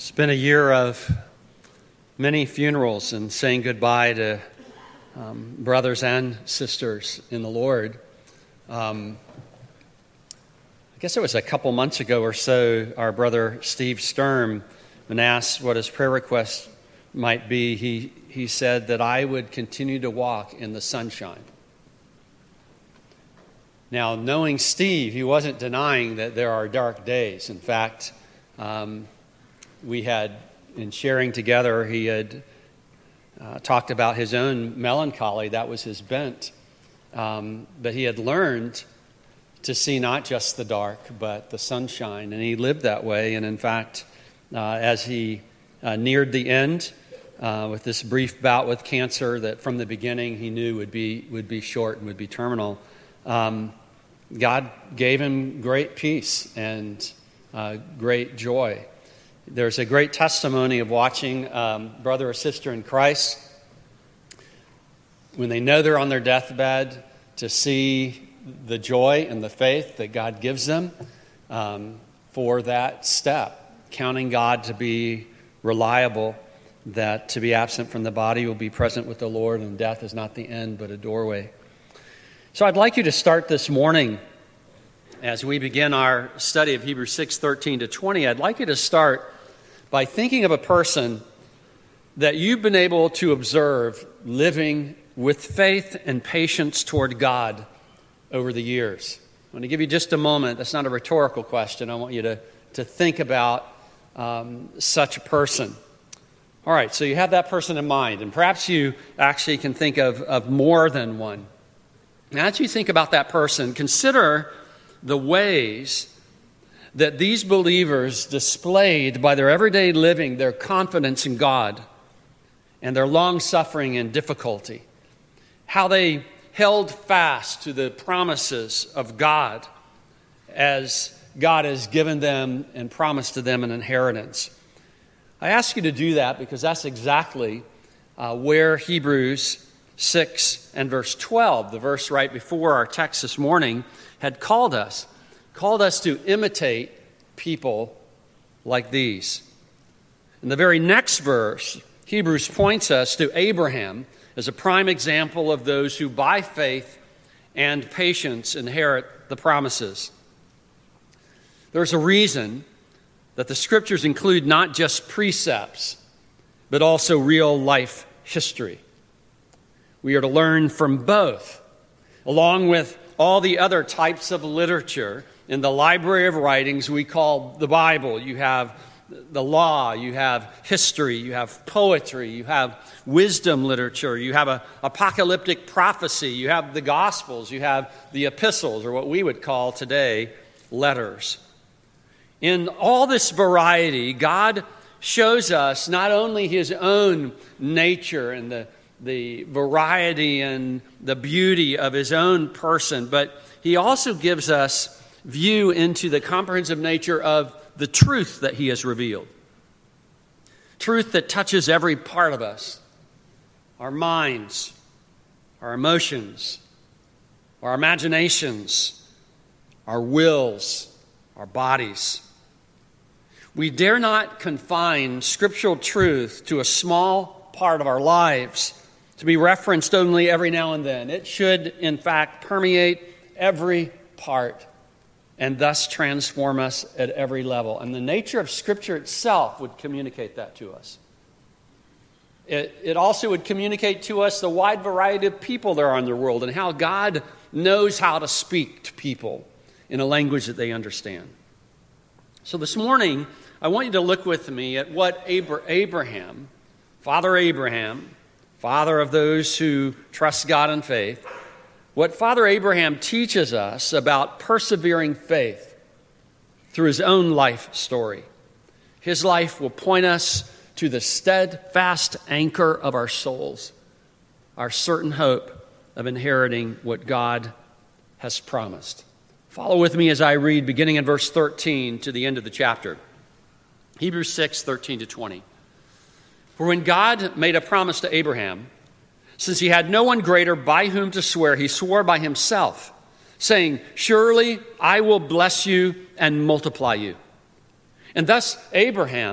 It's been a year of many funerals and saying goodbye to brothers and sisters in the Lord. I guess it was a couple months ago or so, our brother Steve Sturm, when asked what his prayer request might be, he said that I would continue to walk in the sunshine. Now, knowing Steve, he wasn't denying that there are dark days. In fact, we had, in sharing together, he had talked about his own melancholy. That was his bent. But he had learned to see not just the dark, but the sunshine. And he lived that way. And in fact, as he neared the end with this brief bout with cancer that from the beginning he knew would be short and would be terminal, God gave him great peace and great joy. There's a great testimony of watching brother or sister in Christ when they know they're on their deathbed to see the joy and the faith that God gives them for that step, counting God to be reliable, that to be absent from the body will be present with the Lord, and death is not the end but a doorway. So I'd like you to start this morning as we begin our study of Hebrews 6:13-20. I'd like you to start by thinking of a person that you've been able to observe living with faith and patience toward God over the years. I'm going to give you just a moment. That's not a rhetorical question. I want you to think about such a person. All right, so you have that person in mind, and perhaps you actually can think of more than one. Now, as you think about that person, consider the ways that these believers displayed by their everyday living their confidence in God and their long-suffering and difficulty. How they held fast to the promises of God as God has given them and promised to them an inheritance. I ask you to do that because that's exactly where Hebrews 6 and verse 12, the verse right before our text this morning, had called us to imitate people like these. In the very next verse, Hebrews points us to Abraham as a prime example of those who by faith and patience inherit the promises. There's a reason that the Scriptures include not just precepts, but also real life history. We are to learn from both, along with all the other types of literature in the library of writings we call the Bible. You have the law, you have history, you have poetry, you have wisdom literature, you have apocalyptic prophecy, you have the Gospels, you have the epistles, or what we would call today letters. In all this variety, God shows us not only His own nature and the variety and the beauty of His own person, but He also gives us view into the comprehensive nature of the truth that He has revealed. Truth that touches every part of us. Our minds, our emotions, our imaginations, our wills, our bodies. We dare not confine scriptural truth to a small part of our lives, to be referenced only every now and then. It should, in fact, permeate every part and thus transform us at every level. And the nature of Scripture itself would communicate that to us. It also would communicate to us the wide variety of people there are in the world and how God knows how to speak to people in a language that they understand. So this morning, I want you to look with me at what Abraham, Father of those who trust God in faith, what Father Abraham teaches us about persevering faith through his own life story. His life will point us to the steadfast anchor of our souls, our certain hope of inheriting what God has promised. Follow with me as I read, beginning in verse 13 to the end of the chapter. Hebrews 6:13-20. For when God made a promise to Abraham, since he had no one greater by whom to swear, he swore by himself, saying, "Surely I will bless you and multiply you." And thus Abraham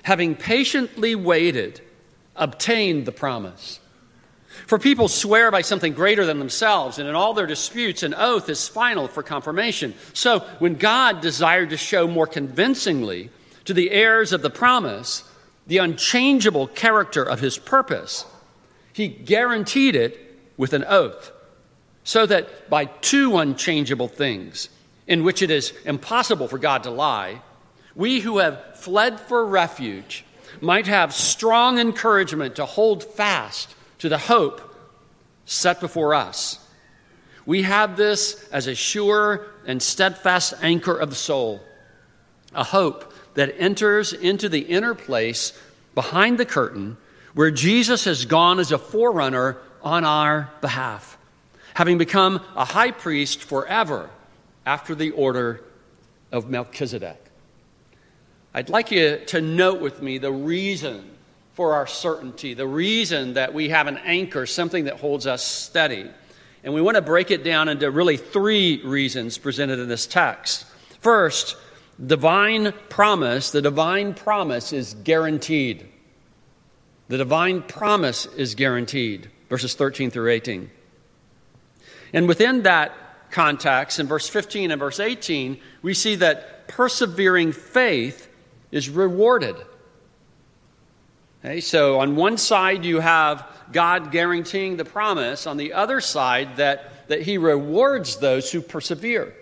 having patiently waited, obtained the promise. For people swear by something greater than themselves, and in all their disputes, an oath is final for confirmation. So when God desired to show more convincingly to the heirs of the promise the unchangeable character of his purpose, he guaranteed it with an oath, so that by two unchangeable things, in which it is impossible for God to lie, we who have fled for refuge might have strong encouragement to hold fast to the hope set before us. We have this as a sure and steadfast anchor of the soul, a hope that enters into the inner place behind the curtain where Jesus has gone as a forerunner on our behalf, having become a high priest forever after the order of Melchizedek. I'd like you to note with me the reason for our certainty, the reason that we have an anchor, something that holds us steady. And we want to break it down into really three reasons presented in this text. First, divine promise. The divine promise is guaranteed. The divine promise is guaranteed. Verses 13 through 18. And within that context, in verse 15 and verse 18, we see that persevering faith is rewarded. Okay, so on one side you have God guaranteeing the promise. On the other side, that he rewards those who persevere.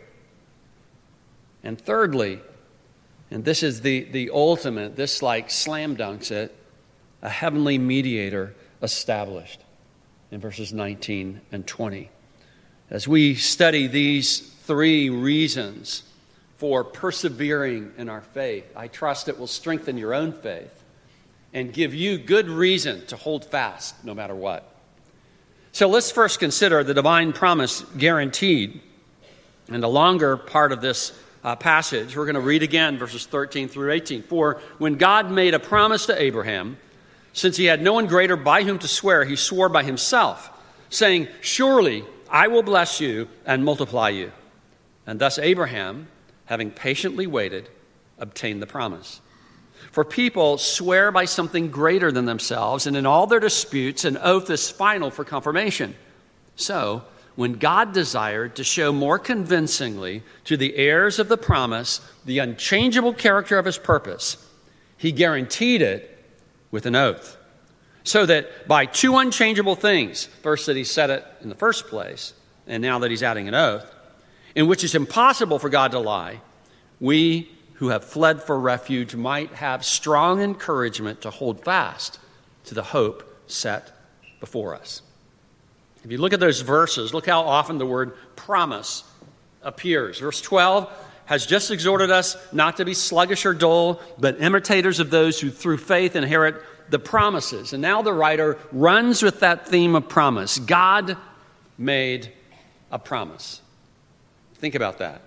And thirdly, and this is the ultimate, this like slam dunks it, a heavenly mediator established in verses 19 and 20. As we study these three reasons for persevering in our faith, I trust it will strengthen your own faith and give you good reason to hold fast no matter what. So let's first consider the divine promise guaranteed. In the longer part of this passage, we're going to read again verses 13 through 18. For when God made a promise to Abraham, since he had no one greater by whom to swear, he swore by himself, saying, "Surely I will bless you and multiply you." And thus Abraham, having patiently waited, obtained the promise. For people swear by something greater than themselves, and in all their disputes, an oath is final for confirmation. So, when God desired to show more convincingly to the heirs of the promise the unchangeable character of his purpose, he guaranteed it with an oath. So that by two unchangeable things, first that he said it in the first place, and now that he's adding an oath, in which it's impossible for God to lie, we who have fled for refuge might have strong encouragement to hold fast to the hope set before us. If you look at those verses, look how often the word promise appears. Verse 12 has just exhorted us not to be sluggish or dull, but imitators of those who through faith inherit the promises. And now the writer runs with that theme of promise. God made a promise. Think about that.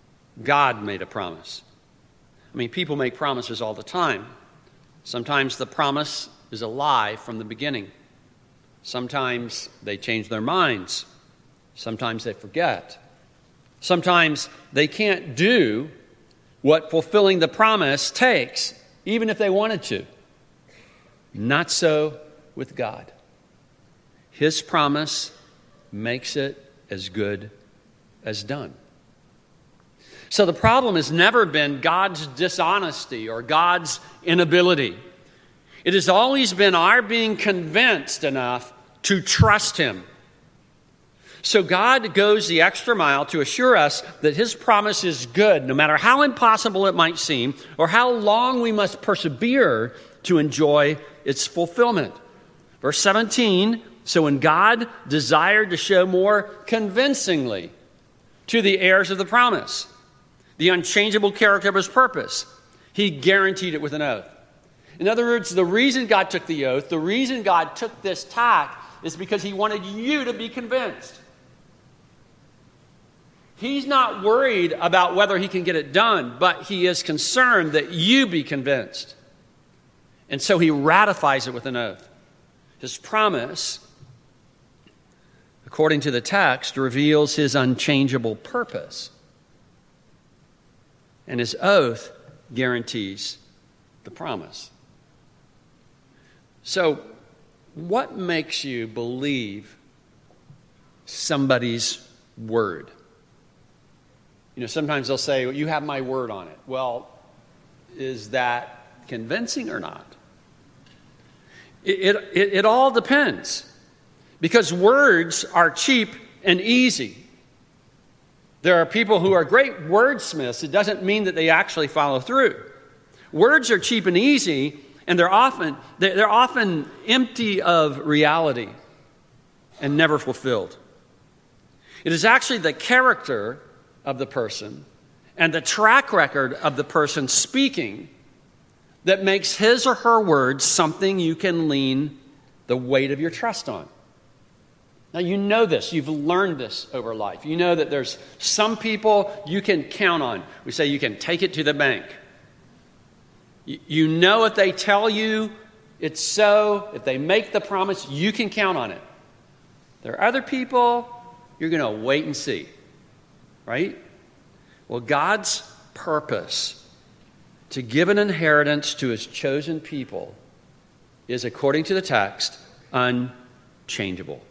God made a promise. I mean, people make promises all the time. Sometimes the promise is a lie from the beginning. Sometimes they change their minds. Sometimes they forget. Sometimes they can't do what fulfilling the promise takes, even if they wanted to. Not so with God. His promise makes it as good as done. So the problem has never been God's dishonesty or God's inability. It has always been our being convinced enough to trust him. So God goes the extra mile to assure us that his promise is good, no matter how impossible it might seem or how long we must persevere to enjoy its fulfillment. Verse 17, so when God desired to show more convincingly to the heirs of the promise the unchangeable character of his purpose, he guaranteed it with an oath. In other words, the reason God took the oath, the reason God took this tack is because he wanted you to be convinced. He's not worried about whether he can get it done, but he is concerned that you be convinced. And so he ratifies it with an oath. His promise, according to the text, reveals his unchangeable purpose. And his oath guarantees the promise. So, what makes you believe somebody's word? Sometimes they'll say, well, you have my word on it. Well, is that convincing or not? It all depends. Because words are cheap and easy. There are people who are great wordsmiths. It doesn't mean that they actually follow through. Words are cheap and easy, and they're often empty of reality and never fulfilled. It is actually the character of the person and the track record of the person speaking that makes his or her words something you can lean the weight of your trust on. Now, you know this. You've learned this over life. You know that there's some people you can count on. We say you can take it to the bank. You know if they tell you it's so, if they make the promise, you can count on it. There are other people you're going to wait and see. Right? Well, God's purpose to give an inheritance to his chosen people is, according to the text, unchangeable.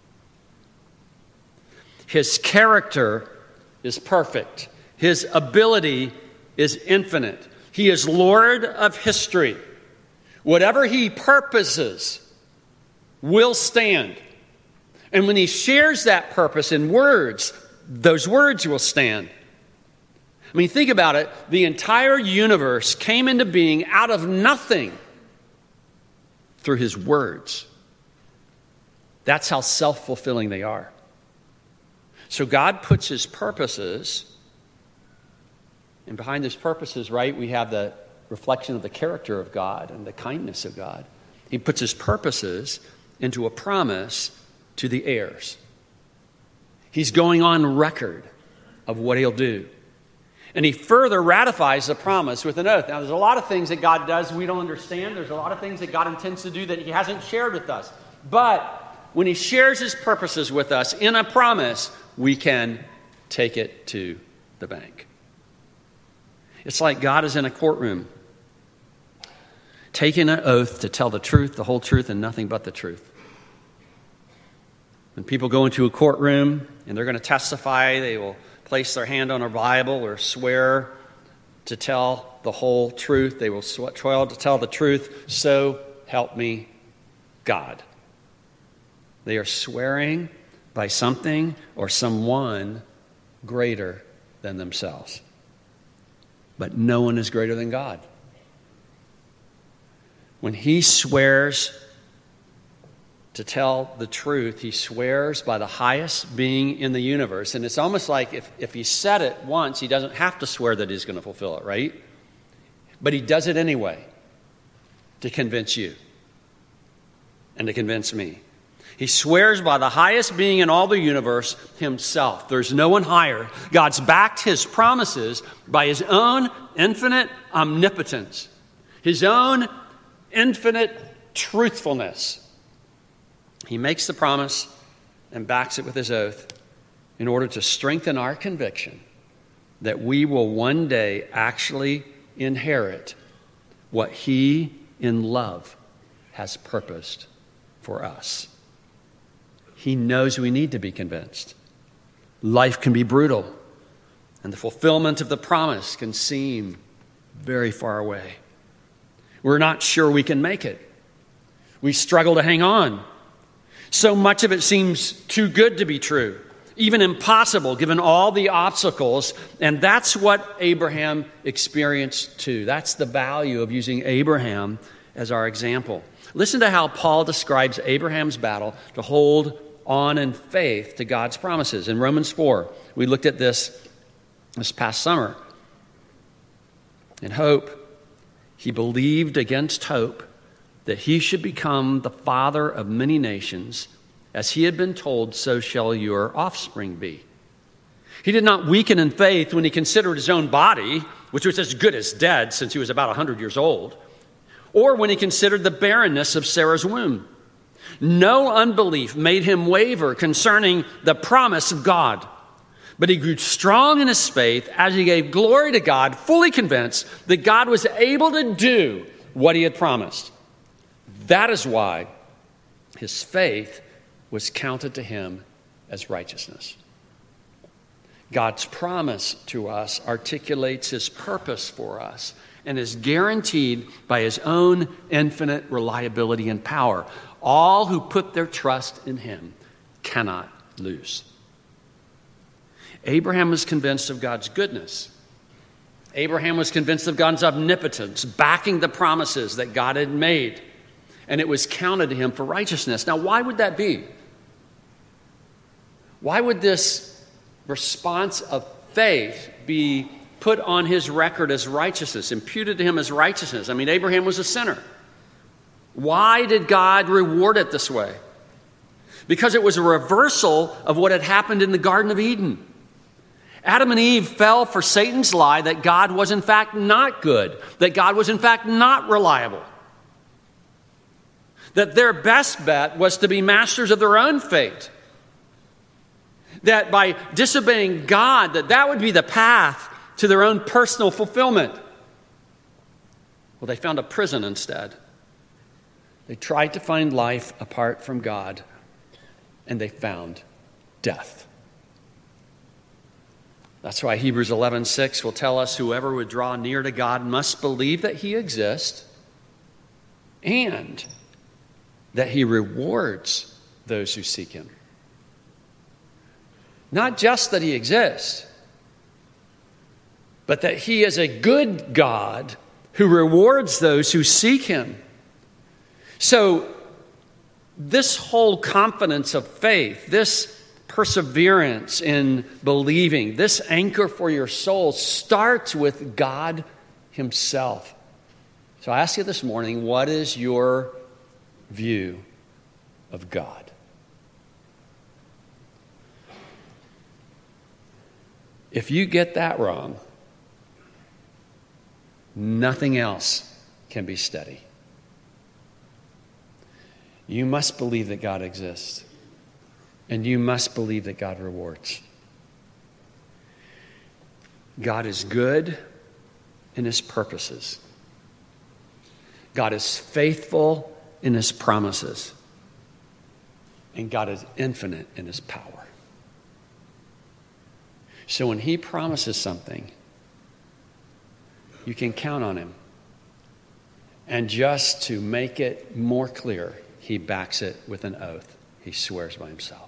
His character is perfect. His ability is infinite. He is Lord of history. Whatever he purposes will stand. And when he shares that purpose in words, those words will stand. I mean, think about it. The entire universe came into being out of nothing through his words. That's how self-fulfilling they are. So God puts his purposes, and behind those purposes, right, we have the reflection of the character of God and the kindness of God. He puts his purposes into a promise to the heirs. He's going on record of what he'll do. And he further ratifies the promise with an oath. Now, there's a lot of things that God does we don't understand. There's a lot of things that God intends to do that he hasn't shared with us. But when he shares his purposes with us in a promise, we can take it to the bank. It's like God is in a courtroom, taking an oath to tell the truth, the whole truth, and nothing but the truth. When people go into a courtroom and they're going to testify, they will place their hand on a Bible or swear to tell the whole truth. They will swear to tell the truth, so help me God. They are swearing by something or someone greater than themselves. But no one is greater than God. When he swears to tell the truth, he swears by the highest being in the universe. And it's almost like if he said it once, he doesn't have to swear that he's going to fulfill it, right? But he does it anyway to convince you and to convince me. He swears by the highest being in all the universe, himself. There's no one higher. God's backed his promises by his own infinite omnipotence, his own infinite truthfulness. He makes the promise and backs it with his oath in order to strengthen our conviction that we will one day actually inherit what he in love has purposed for us. He knows we need to be convinced. Life can be brutal, and the fulfillment of the promise can seem very far away. We're not sure we can make it. We struggle to hang on. So much of it seems too good to be true, even impossible given all the obstacles, and that's what Abraham experienced too. That's the value of using Abraham as our example. Listen to how Paul describes Abraham's battle to hold on in faith to God's promises. In Romans 4, we looked at this past summer. In hope, he believed against hope that he should become the father of many nations, as he had been told, so shall your offspring be. He did not weaken in faith when he considered his own body, which was as good as dead since he was about 100 years old, or when he considered the barrenness of Sarah's womb. No unbelief made him waver concerning the promise of God, but he grew strong in his faith as he gave glory to God, fully convinced that God was able to do what he had promised. That is why his faith was counted to him as righteousness. God's promise to us articulates his purpose for us and is guaranteed by his own infinite reliability and power. All who put their trust in him cannot lose. Abraham was convinced of God's goodness. Abraham was convinced of God's omnipotence, backing the promises that God had made, and it was counted to him for righteousness. Now, why would that be? Why would this response of faith be put on his record as righteousness, imputed to him as righteousness? I mean, Abraham was a sinner. Why did God reward it this way? Because it was a reversal of what had happened in the Garden of Eden. Adam and Eve fell for Satan's lie that God was in fact not good, that God was in fact not reliable, that their best bet was to be masters of their own fate, that by disobeying God, that would be the path to their own personal fulfillment. Well, they found a prison instead. They tried to find life apart from God, and they found death. That's why Hebrews 11:6 will tell us whoever would draw near to God must believe that he exists and that he rewards those who seek him. Not just that he exists, but that he is a good God who rewards those who seek him. So this whole confidence of faith, this perseverance in believing, this anchor for your soul starts with God himself. So I ask you this morning, what is your view of God? If you get that wrong, nothing else can be steady. You must believe that God exists. And you must believe that God rewards. God is good in his purposes. God is faithful in his promises. And God is infinite in his power. So when he promises something, you can count on him. And just to make it more clear, he backs it with an oath. He swears by himself.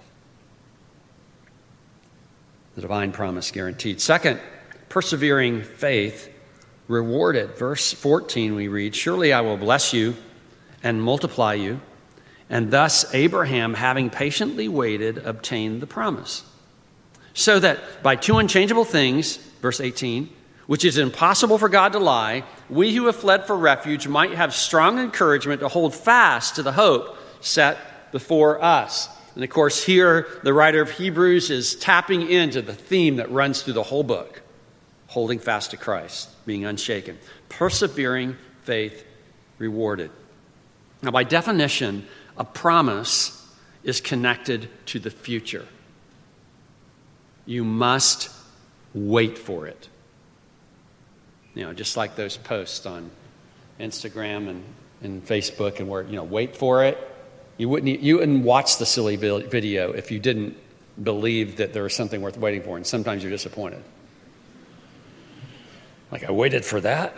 The divine promise guaranteed. Second, persevering faith rewarded. Verse 14 we read, "Surely I will bless you and multiply you." And thus Abraham, having patiently waited, obtained the promise. So that by two unchangeable things, verse 18, which is impossible for God to lie, we who have fled for refuge might have strong encouragement to hold fast to the hope set before us. And of course, here the writer of Hebrews is tapping into the theme that runs through the whole book: holding fast to Christ, being unshaken. Persevering faith rewarded. Now, by definition, a promise is connected to the future. You must wait for it. You know, just like those posts on Instagram and Facebook and where, wait for it. You wouldn't watch the silly video if you didn't believe that there was something worth waiting for, and sometimes you're disappointed. Like, I waited for that?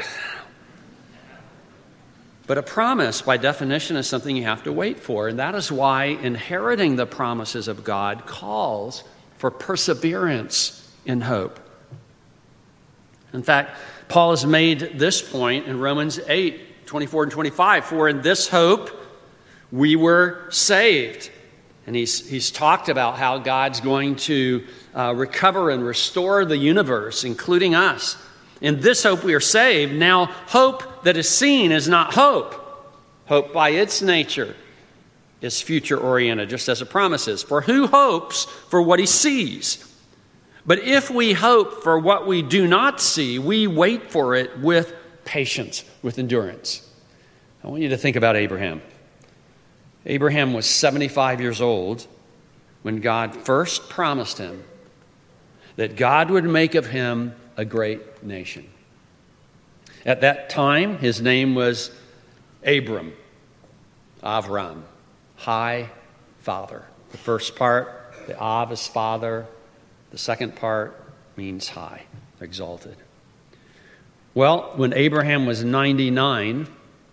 But a promise, by definition, is something you have to wait for, and that is why inheriting the promises of God calls for perseverance in hope. In fact, Paul has made this point in Romans 8:24 and 25, "For in this hope we were saved." And he's talked about how God's going to recover and restore the universe, including us. In this hope we are saved. Now, hope that is seen is not hope. Hope by its nature is future-oriented, just as a promise is. For who hopes for what he sees? But if we hope for what we do not see, we wait for it with patience, with endurance. I want you to think about Abraham. Abraham was 75 years old when God first promised him that God would make of him a great nation. At that time, his name was Abram. Avram, high father. The first part, the Av is father. The second part means high, exalted. Well, when Abraham was 99,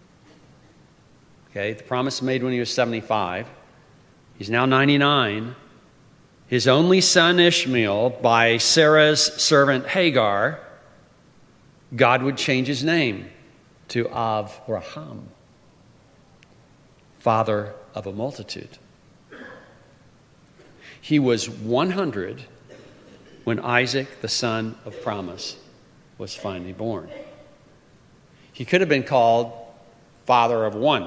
the promise made when he was 75, he's now 99. His only son Ishmael, by Sarah's servant Hagar, God would change his name to Avraham, father of a multitude. He was 100 when Isaac, the son of promise, was finally born. He could have been called father of one,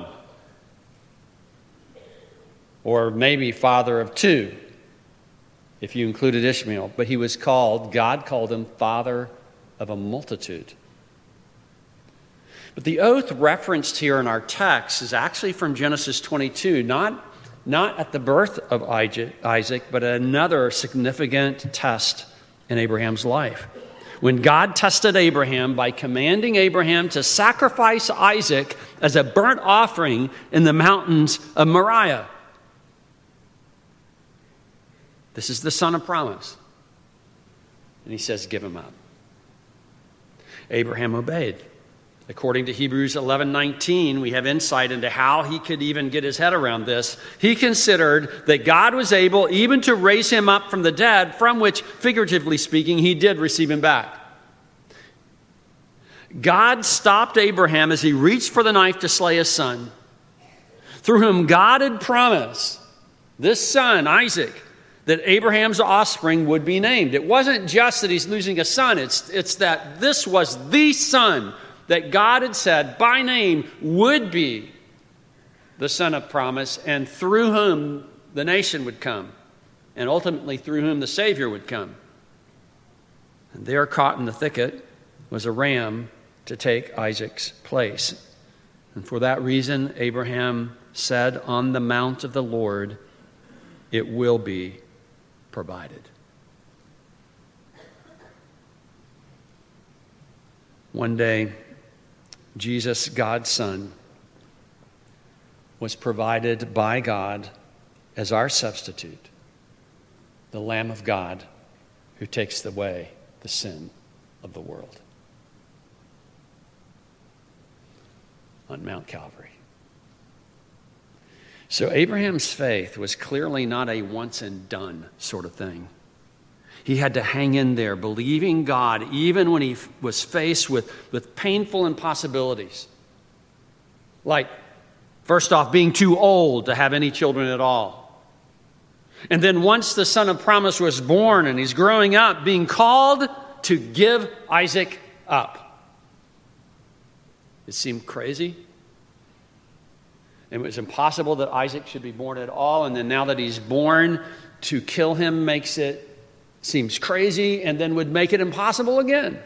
or maybe father of two, if you included Ishmael. But he was called, God called him father of a multitude. But the oath referenced here in our text is actually from Genesis 22, not at the birth of Isaac, but at another significant test in Abraham's life. When God tested Abraham by commanding Abraham to sacrifice Isaac as a burnt offering in the mountains of Moriah. This is the son of promise. And he says, give him up. Abraham obeyed. According to Hebrews 11:19, we have insight into how he could even get his head around this. He considered that God was able even to raise him up from the dead, from which, figuratively speaking, he did receive him back. God stopped Abraham as he reached for the knife to slay his son, through whom God had promised this son, Isaac, that Abraham's offspring would be named. It wasn't just that he's losing a son. It's that this was the son that God had said by name would be the son of promise, and through whom the nation would come, and ultimately through whom the Savior would come. And there, caught in the thicket, was a ram to take Isaac's place. And for that reason, Abraham said, on the mount of the Lord, it will be provided. One day, Jesus, God's Son, was provided by God as our substitute, the Lamb of God who takes away the sin of the world on Mount Calvary. So Abraham's faith was clearly not a once and done sort of thing. He had to hang in there, believing God, even when he was faced with painful impossibilities. Like, first off, being too old to have any children at all. And then once the son of promise was born and he's growing up, being called to give Isaac up. It seemed crazy. It was impossible that Isaac should be born at all. And then now that he's born, to kill him seems crazy, and then would make it impossible again.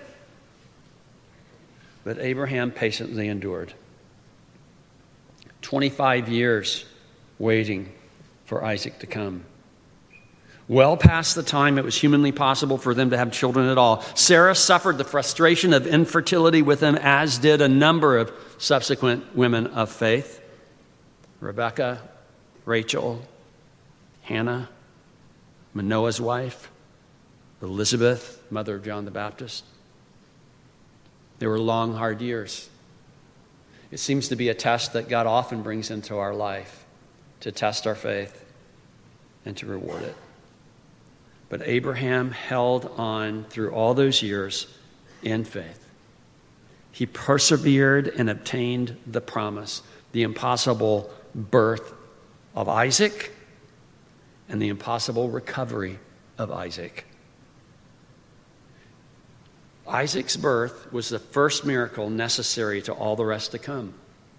But Abraham patiently endured. 25 years waiting for Isaac to come. Well past the time it was humanly possible for them to have children at all. Sarah suffered the frustration of infertility with him, as did a number of subsequent women of faith. Rebecca, Rachel, Hannah, Manoah's wife, Elizabeth, mother of John the Baptist. They were long, hard years. It seems to be a test that God often brings into our life to test our faith and to reward it. But Abraham held on through all those years in faith. He persevered and obtained the promise, the impossible birth of Isaac and the impossible recovery of Isaac. Isaac's birth was the first miracle necessary to all the rest to come.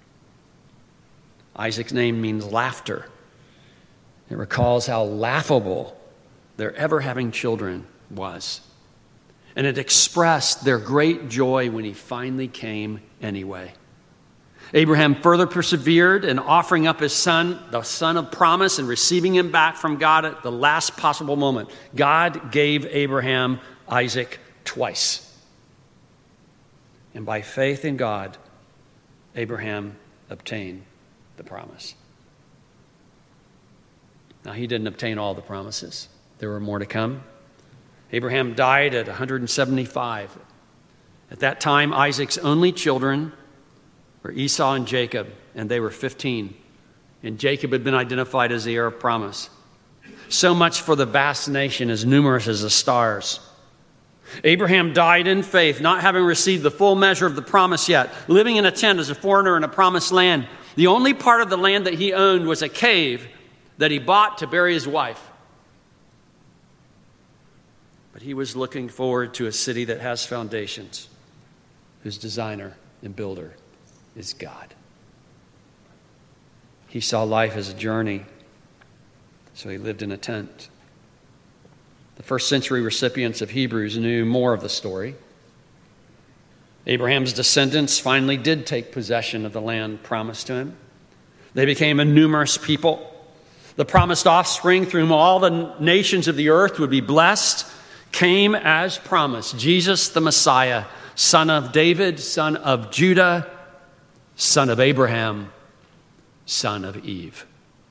Isaac's name means laughter. It recalls how laughable their ever having children was. And it expressed their great joy when he finally came anyway. Abraham further persevered in offering up his son, the son of promise, and receiving him back from God at the last possible moment. God gave Abraham Isaac twice. And by faith in God, Abraham obtained the promise. Now, he didn't obtain all the promises. There were more to come. Abraham died at 175. At that time, Isaac's only children were Esau and Jacob, and they were 15. And Jacob had been identified as the heir of promise. So much for the vast nation, as numerous as the stars. Abraham died in faith, not having received the full measure of the promise yet, living in a tent as a foreigner in a promised land. The only part of the land that he owned was a cave that he bought to bury his wife. But he was looking forward to a city that has foundations, whose designer and builder is God. He saw life as a journey, so he lived in a tent. The first century recipients of Hebrews knew more of the story. Abraham's descendants finally did take possession of the land promised to him. They became a numerous people. The promised offspring through whom all the nations of the earth would be blessed came as promised. Jesus the Messiah, son of David, son of Judah, son of Abraham, son of Eve.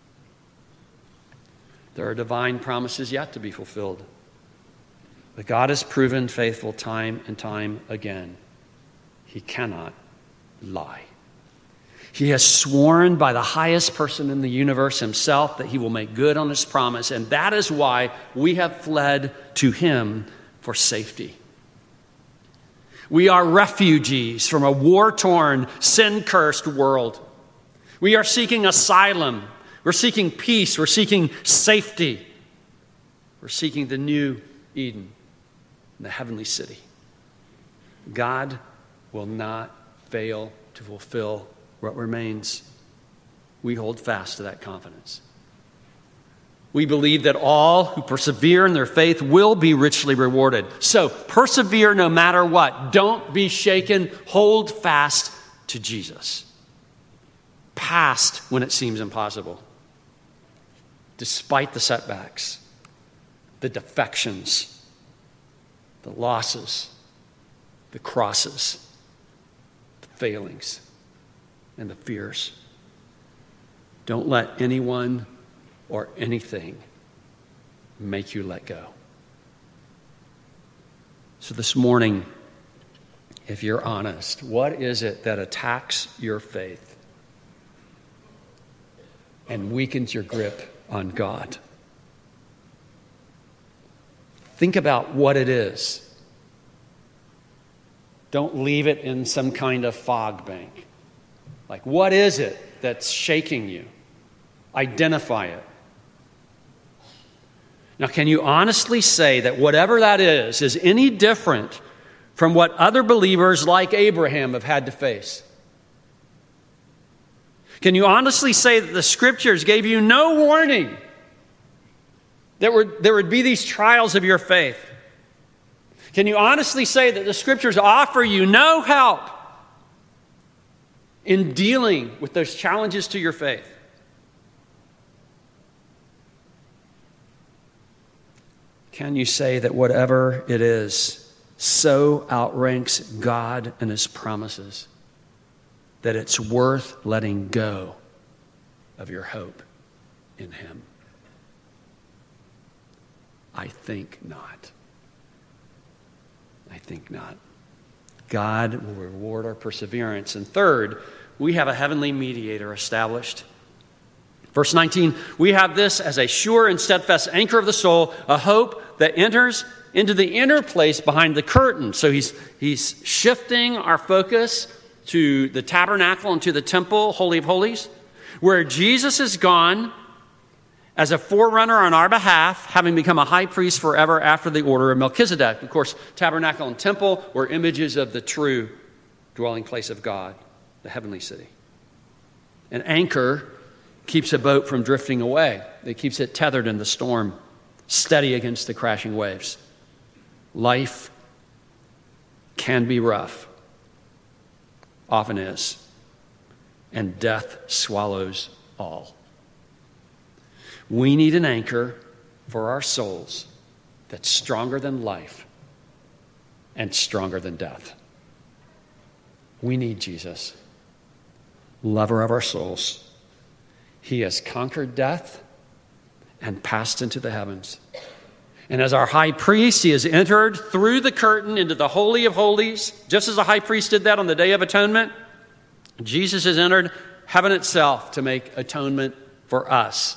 There are divine promises yet to be fulfilled. But God has proven faithful time and time again. He cannot lie. He has sworn by the highest person in the universe himself that he will make good on his promise, and that is why we have fled to him for safety. We are refugees from a war-torn, sin-cursed world. We are seeking asylum. We're seeking peace. We're seeking safety. We're seeking the new Eden, the heavenly city. God will not fail to fulfill what remains. We hold fast to that confidence. We believe that all who persevere in their faith will be richly rewarded. So persevere no matter what. Don't be shaken. Hold fast to Jesus. Past when it seems impossible. Despite the setbacks, the defections, the losses, the crosses, the failings, and the fears. Don't let anyone or anything make you let go. So this morning, if you're honest, what is it that attacks your faith and weakens your grip on God? Think about what it is. Don't leave it in some kind of fog bank. Like, what is it that's shaking you? Identify it. Now, can you honestly say that whatever that is any different from what other believers like Abraham have had to face? Can you honestly say that the Scriptures gave you no warning that there would be these trials of your faith? Can you honestly say that the Scriptures offer you no help in dealing with those challenges to your faith? Can you say that whatever it is so outranks God and His promises that it's worth letting go of your hope in Him? I think not. I think not. God will reward our perseverance. And third, we have a heavenly mediator established. Verse 19, we have this as a sure and steadfast anchor of the soul, a hope that enters into the inner place behind the curtain. So he's shifting our focus to the tabernacle and to the temple, Holy of Holies, where Jesus is gone as a forerunner on our behalf, having become a high priest forever after the order of Melchizedek. Of course, tabernacle and temple were images of the true dwelling place of God, the heavenly city. An anchor keeps a boat from drifting away. It keeps it tethered in the storm, steady against the crashing waves. Life can be rough, often is, and death swallows all. We need an anchor for our souls that's stronger than life and stronger than death. We need Jesus, lover of our souls. He has conquered death and passed into the heavens. And as our high priest, he has entered through the curtain into the Holy of Holies. Just as the high priest did that on the Day of Atonement, Jesus has entered heaven itself to make atonement for us.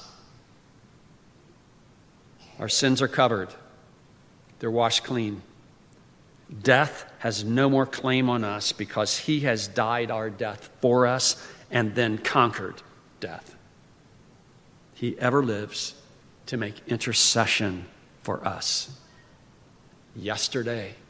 Our sins are covered. They're washed clean. Death has no more claim on us because he has died our death for us and then conquered death. He ever lives to make intercession for us. Yesterday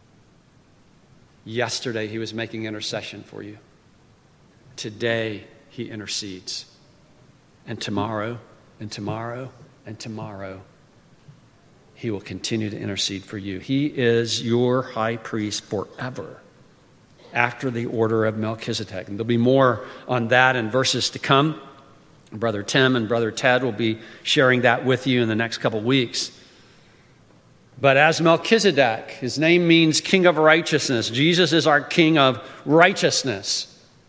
he was making intercession for you. Today he intercedes. And tomorrow, and tomorrow, and tomorrow, he will continue to intercede for you. He is your high priest forever after the order of Melchizedek. And there'll be more on that in verses to come. Brother Tim and Brother Ted will be sharing that with you in the next couple weeks. But as Melchizedek, his name means King of Righteousness. Jesus is our King of Righteousness.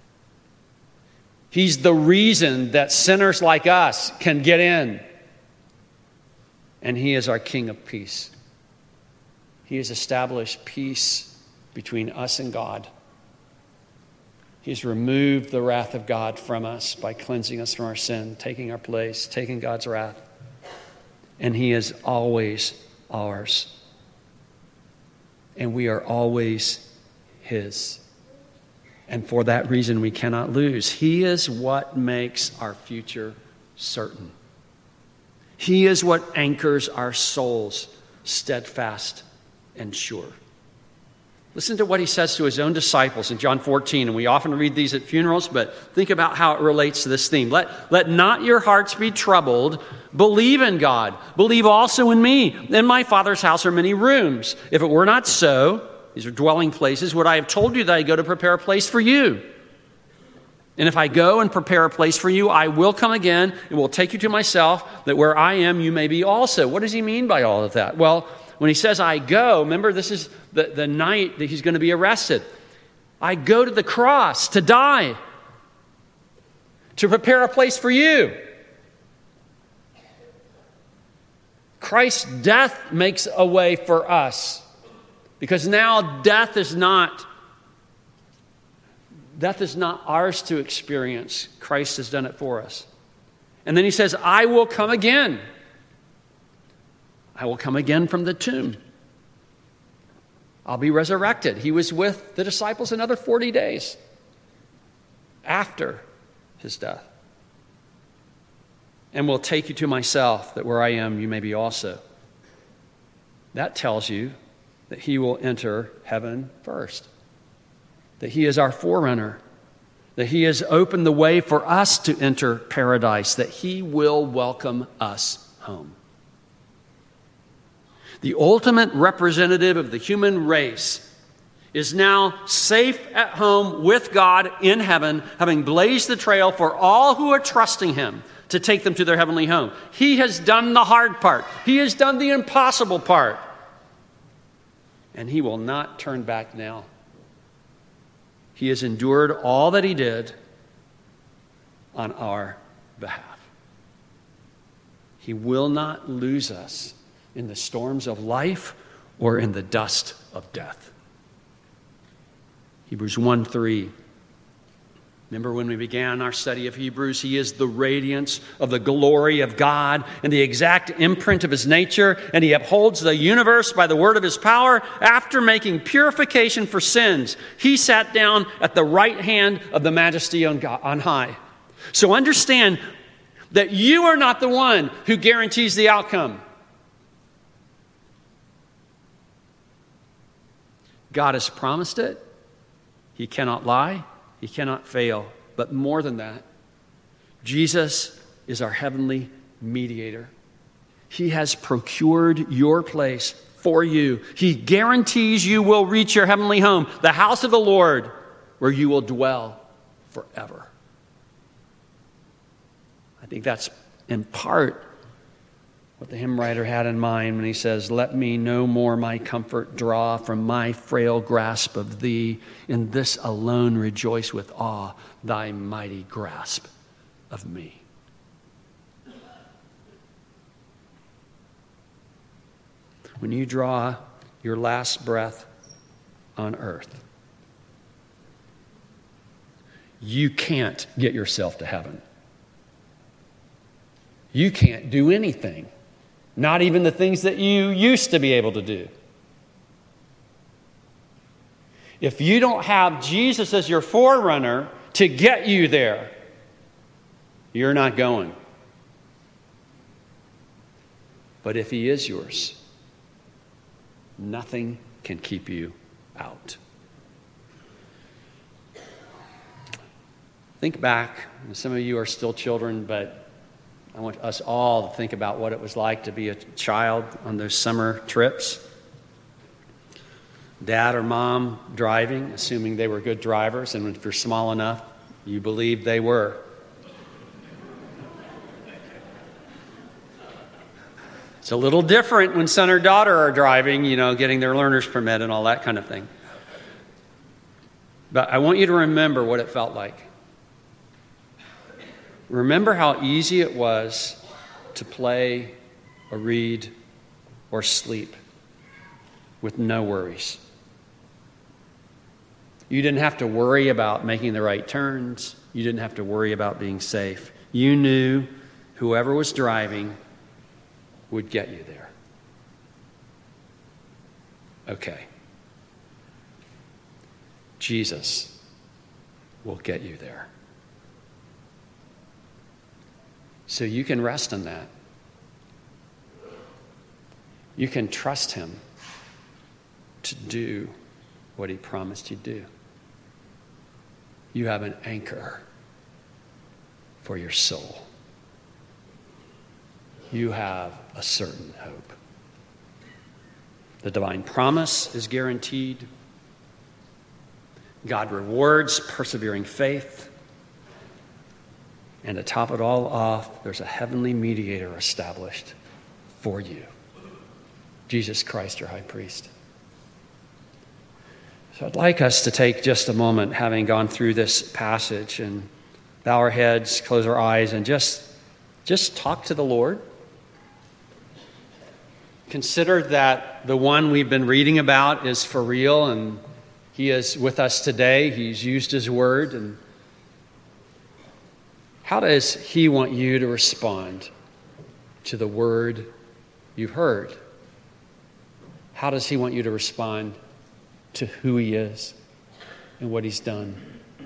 He's the reason that sinners like us can get in. And he is our King of Peace. He has established peace between us and God. He's removed the wrath of God from us by cleansing us from our sin, taking our place, taking God's wrath. And he is always ours. And we are always his. And for that reason, we cannot lose. He is what makes our future certain. He is what anchors our souls steadfast and sure. Listen to what he says to his own disciples in John 14, and we often read these at funerals, but think about how it relates to this theme. Let not your hearts be troubled. Believe in God. Believe also in me. In my Father's house are many rooms. If it were not so, these are dwelling places, would I have told you that I go to prepare a place for you? And if I go and prepare a place for you, I will come again and will take you to myself, that where I am, you may be also. What does he mean by all of that? Well, when he says I go, remember this is the night that he's going to be arrested. I go to the cross to die, to prepare a place for you. Christ's death makes a way for us, because now death is not ours to experience. Christ has done it for us. And then he says, I will come again. I will come again from the tomb. I'll be resurrected. He was with the disciples another 40 days after his death. And will take you to myself, that where I am, you may be also. That tells you that he will enter heaven first. That he is our forerunner. That he has opened the way for us to enter paradise. That he will welcome us home. The ultimate representative of the human race is now safe at home with God in heaven, having blazed the trail for all who are trusting him to take them to their heavenly home. He has done the hard part. He has done the impossible part. And he will not turn back now. He has endured all that he did on our behalf. He will not lose us in the storms of life or in the dust of death. Hebrews 1:3. Remember when we began our study of Hebrews, he is the radiance of the glory of God and the exact imprint of his nature, and he upholds the universe by the word of his power. After making purification for sins, he sat down at the right hand of the majesty on high. So understand that you are not the one who guarantees the outcome. God has promised it. He cannot lie. He cannot fail. But more than that, Jesus is our heavenly mediator. He has procured your place for you. He guarantees you will reach your heavenly home, the house of the Lord, where you will dwell forever. I think that's in part what the hymn writer had in mind when he says, let me no more my comfort draw from my frail grasp of thee. In this alone rejoice with awe, thy mighty grasp of me. when you draw your last breath on earth, you can't get yourself to heaven. You can't do anything, not even the things that you used to be able to do. If you don't have Jesus as your forerunner to get you there, you're not going. But if he is yours, nothing can keep you out. Think back. Some of you are still children, but I want us all to think about what it was like to be a child on those summer trips. Dad or mom driving, assuming they were good drivers, and if you're small enough, you believe they were. It's a little different when son or daughter are driving, getting their learner's permit and all that kind of thing. But I want you to remember what it felt like. Remember how easy it was to play or read or sleep with no worries. You didn't have to worry about making the right turns. You didn't have to worry about being safe. You knew whoever was driving would get you there. Okay. Jesus will get you there. So you can rest in that. You can trust him to do what he promised you'd do. You have an anchor for your soul. You have a certain hope. The divine promise is guaranteed. God rewards persevering faith. And to top it all off, there's a heavenly mediator established for you. Jesus Christ, your high priest. So I'd like us to take just a moment, having gone through this passage, and bow our heads, close our eyes, and just talk to the Lord. Consider that the one we've been reading about is for real, and he is with us today. He's used his word. And how does he want you to respond to the word you've heard? How does he want you to respond to who he is and what he's done?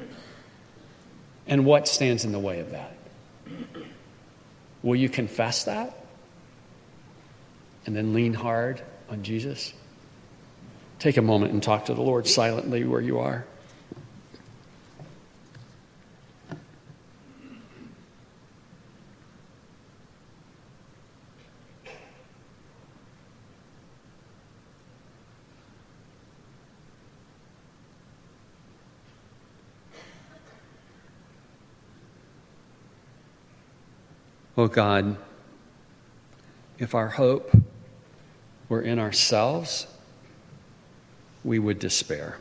And what stands in the way of that? Will you confess that? And then lean hard on Jesus? Take a moment and talk to the Lord silently where you are. Oh God, if our hope were in ourselves, we would despair.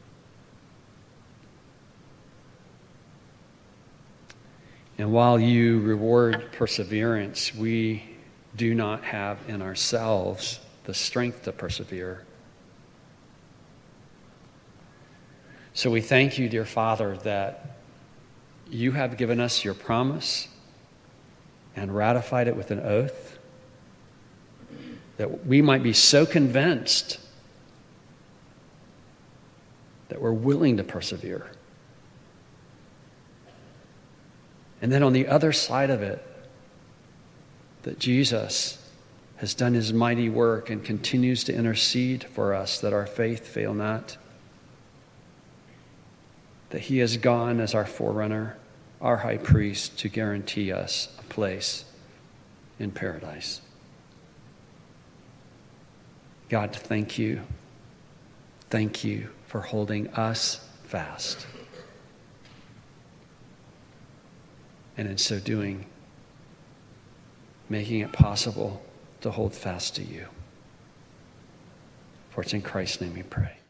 And while you reward perseverance, we do not have in ourselves the strength to persevere. So we thank you, dear Father, that you have given us your promise and ratified it with an oath, that we might be so convinced that we're willing to persevere. And then on the other side of it, that Jesus has done his mighty work and continues to intercede for us, that our faith fail not, that he has gone as our forerunner, our high priest, to guarantee us a place in paradise. God, thank you. Thank you for holding us fast. And in so doing, making it possible to hold fast to you. For it's in Christ's name we pray.